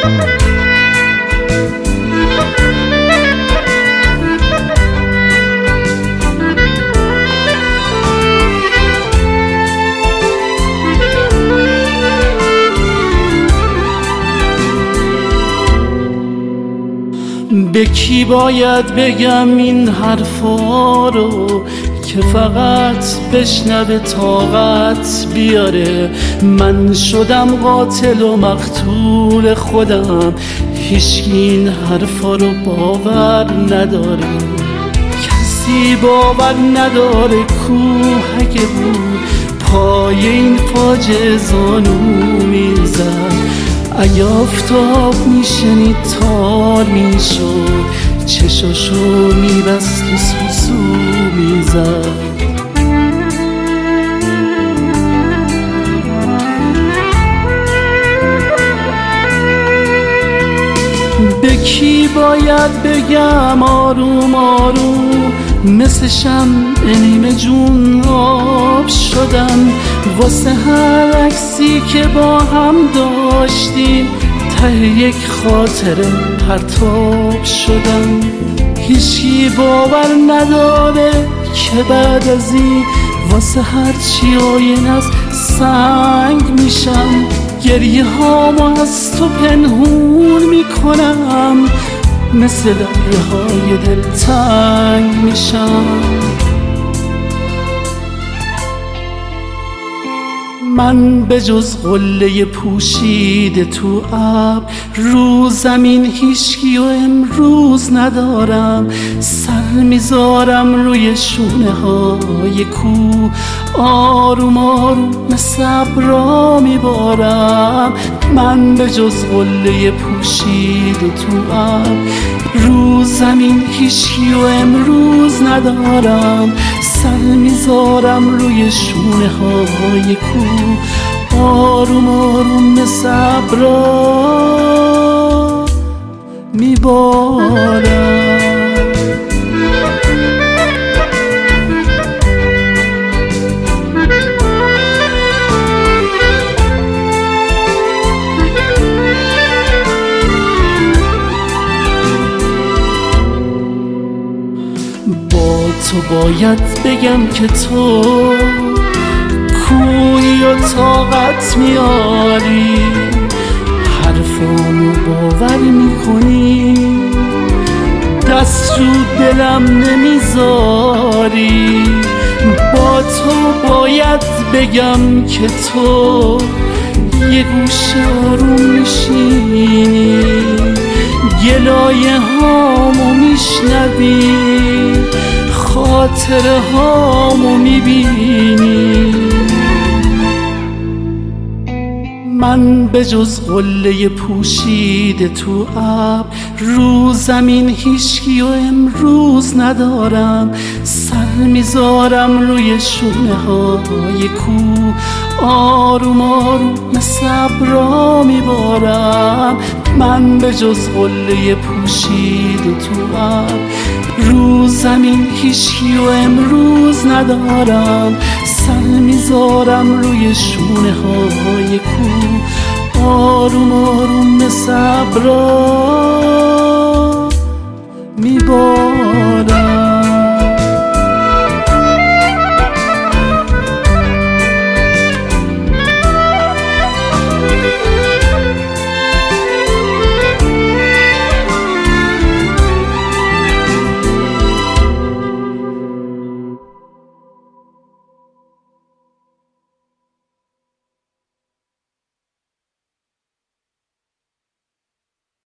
به کی باید بگم این حرفا رو که فقط بشنوه طاقت بیاره؟ من شدم قاتل و مقتول خودم، هیچکی این حرفا رو باور نداره. کسی باور نداره کوه اگه بود پای این فاجعه زانو میزد. اگه آفتاب میشنید تار میشد، چشاشو میبست و سوسو میزد. به کی باید بگم آروم آروم مثل شمع نیمه جون آب شدم واسه هر عکسی که با هم داشتیم، ته یک خاطره پرتاب شدم. هیچی باور نداره که بعد از این واسه هر چی آینه از سنگ میشم. گریه هامو از تو پنهون میکنم، مثل دریاهای دلتنگ میشم. من به جز قله پوشیده تو ابر رو زمین هیچکی و امروز ندارم. سر میذارم روی شونه های کوه، آروم آروم صبرا میبارم. من به جز قله پوشیده تو ابر رو زمین هیچکی و امروز ندارم. سر میذارم روی شونه های کوه، آروم آروم صبرا میبارم. تو باید بگم که تو کوهی و طاقت میاری، حرفامو باور میکنی، دست رو دلم نمیذاری. با تو باید بگم که تو یه گوشه آروم میشینی، گلایه هامو میشنوی، خاطره هامو میبینی. من به جز قله پوشیده تو ابر رو زمین هیچکی و امروز ندارم. سر میذارم روی شونه های کوه، آروم آروم صبرا میبارم. من به جز قله پوشیده تو ابر رو زمین هیچکی و امروز ندارم. سر میذارم روی شونه های کوه، آروم آروم صبرا